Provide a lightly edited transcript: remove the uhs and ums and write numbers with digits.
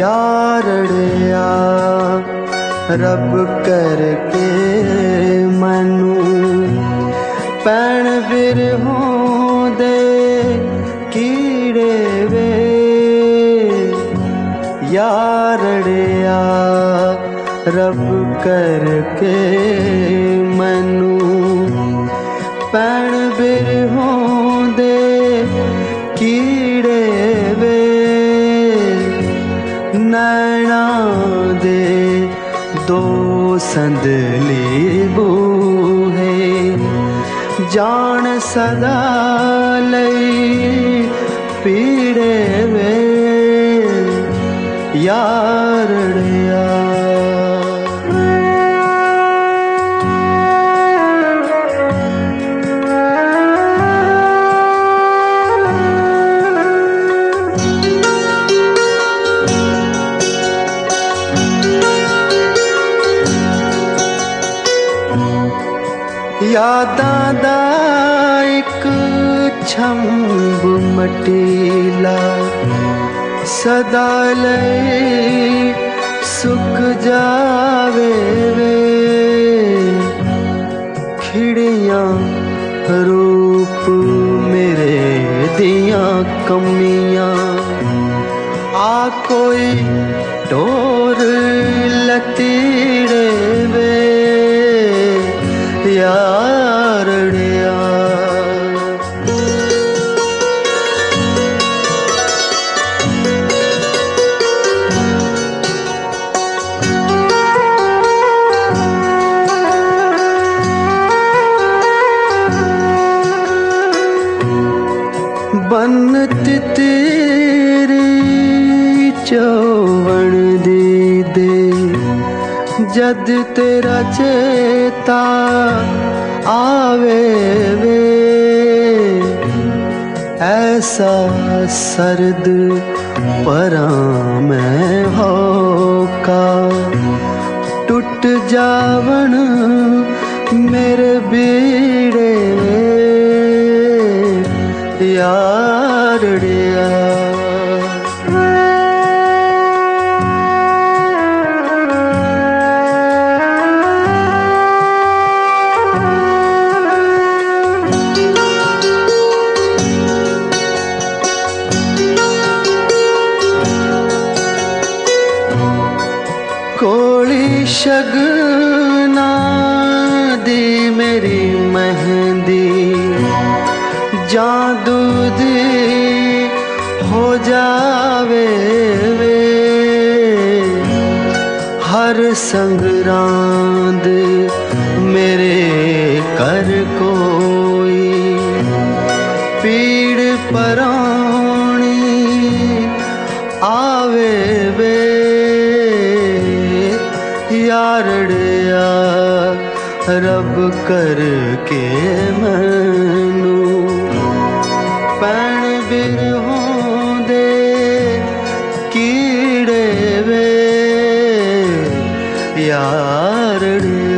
यारड़िया रब करके मनु पैण बिरहों दे कीड़े वे यारड़िया रब करके मनु पैण बिरहों दे कीड़े वे नैना दे दो संदली बूहे जान सदा लई पीड़े वे यारड़िया यादां दा इक छंब मटीला सदा लई सुक जावे वे खिड़ियां रूप मेरे दियां कमियां आ कोई टोर लतीड़े वे यारड़िया बनती तेरी चौवन दी दे जद तेरा चेता आवे वे ऐसा सर्द परा मैं होका टूट जावन मेरे बीड़े यारड़िया कोली शगना दी मेरी मेहंदी जादू दी हो जावे वे हर संगरांद मेरे कर कोई पीड़ परानी आवे वे यारड़िया रब करके मनु पैण बिरहों दे कीड़े वे यारड़िया।